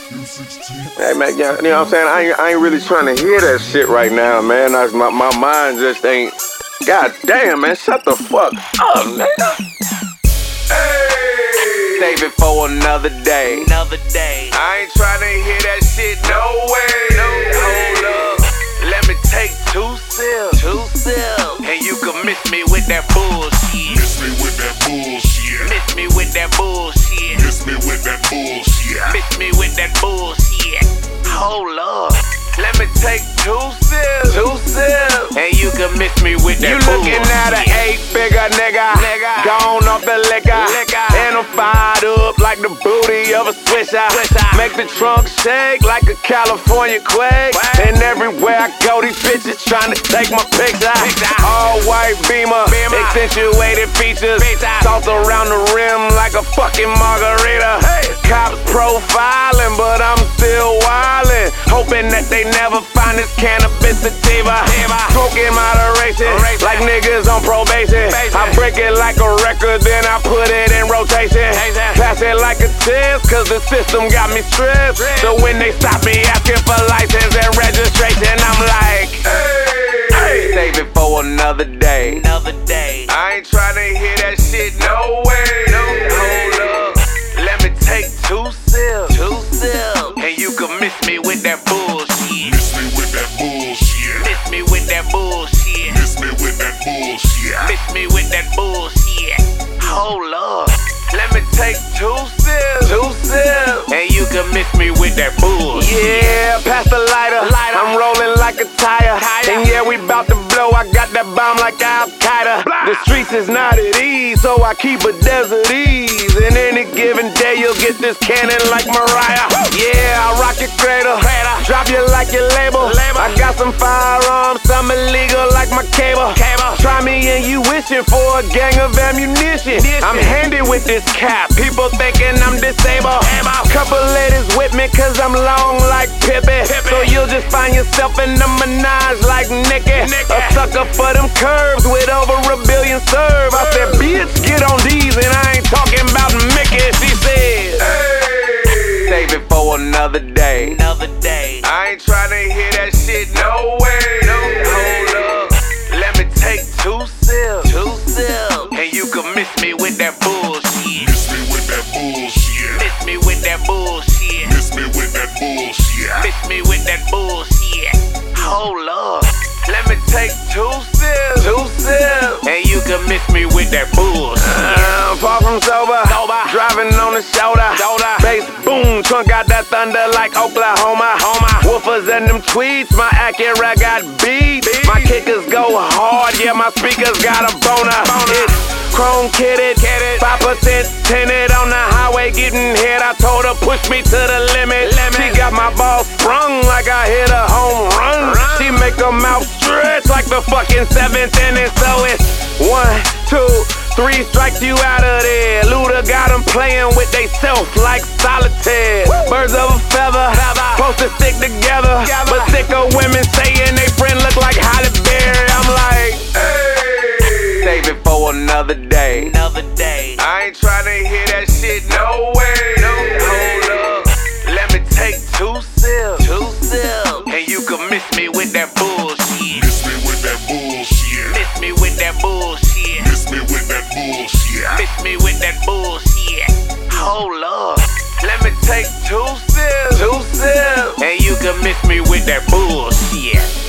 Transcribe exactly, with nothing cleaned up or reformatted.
Hey man, yeah, you know what I'm saying? I ain't, I ain't really trying to hear that shit right now, man. I, my, my mind just ain't. God damn, man, shut the fuck up, nigga. Hey, save it for another day. Another day. I ain't trying to hear that shit, no way. No Hold up, let me take two sips. Two sips. And you can miss me with that bullshit. Miss me with that bullshit. Miss me with that bullshit. Miss me with that bullshit. Miss me with that bullshit. Hold up, let me take two sips. Two sips. And you can miss me with that bullshit. You looking at an eight-figure nigga, nigga. Gone off the liquor. liquor. And I'm fired up like the booty of a swisher. swisher. Make the trunk shake like a California quake. What? And everywhere I go, these bitches trying to take my picture. picture. All white beamer, beamer. Accentuated features. Picture. Sauce around the rim like a fucking margarita. Hey. Cops profiling, but I'm still wildin'. Hoping that they never find this cannabis sativa. Smoke in moderation, like niggas on probation. I break it like a record, then I put it in rotation. Pass it like a test, cause the system got me stressed. So when they stop me asking for license and registration, I'm like, hey, hey. Save it for another day. Another day. I ain't trying to hear that shit, no way. No way. Hold up, let me take two sips. Two sips. And you can miss me with that bullshit. Miss me with that bullshit. Miss me with that bullshit. Miss me with that bullshit. Miss me with that bullshit. Hold up, let me take two sips. Two sips. And you can miss me with that bullshit. Yeah, pass the lighter. lighter. I'm rolling like a tire. tire. And yeah, we bout to blow. I got that bomb like Al Qaeda. The streets is not at ease, so I keep a desert ease. And any given day, you'll get this cannon like Mariah. Yeah, I rock your cradle. Drop you like your label. I got some firearms, some illegal like my cable. Try me and you wishing for a gang of ammunition. I'm handy with this cap. People thinking I'm disabled. Couple ladies with me cause I'm long like Pippi. So you'll just find yourself in the menage like Nicki. A sucker for them curves with over a billion serve. I said, bitch, get on these, and I ain't talking about Mickey. She said, hey, save it for another day. Another day. I ain't trying to hear that shit, no way. No way. Hold up, let me take two sips. Two sips. And you can miss me with that bullshit. Miss me with that bullshit. Miss me with that bullshit. Miss me with that bullshit. Miss me with that bullshit. Hold up, let me take two sips. Two sips. And you can miss me with that bullshit. Uh, far from sober. sober. Driving on the shoulder. shoulder. Bass boom, trunk got that thunder like Oklahoma. Homa. Woofers and them tweets, my Acura got beat. beat. My kickers go hard, yeah, my speakers got a boner. boner. It's chrome kitted, five percent tinted on the highway getting hit. I told her push me to the limit. limit. She got my ball sprung like I hit a home run. run. She make her mouth stretch like the fucking seventh inning. So it's one, two, three strikes you out of there. Luda got them playing with they self like solitaire. Woo. Birds of a feather, feather, supposed to stick together. together. But sick of women saying they friend look like Halle Berry. I'm like, hey, save it for another day. Another day. I ain't trying to hear that shit, no way. No way. Hold up, let me take two sips. Two sips. And you can miss me with that bullshit. Miss me with that bullshit. Miss me with that bullshit. Miss me with that bullshit. Miss me with that bullshit. Hold up, let me take two sips. Two sips. And you can miss me with that bullshit.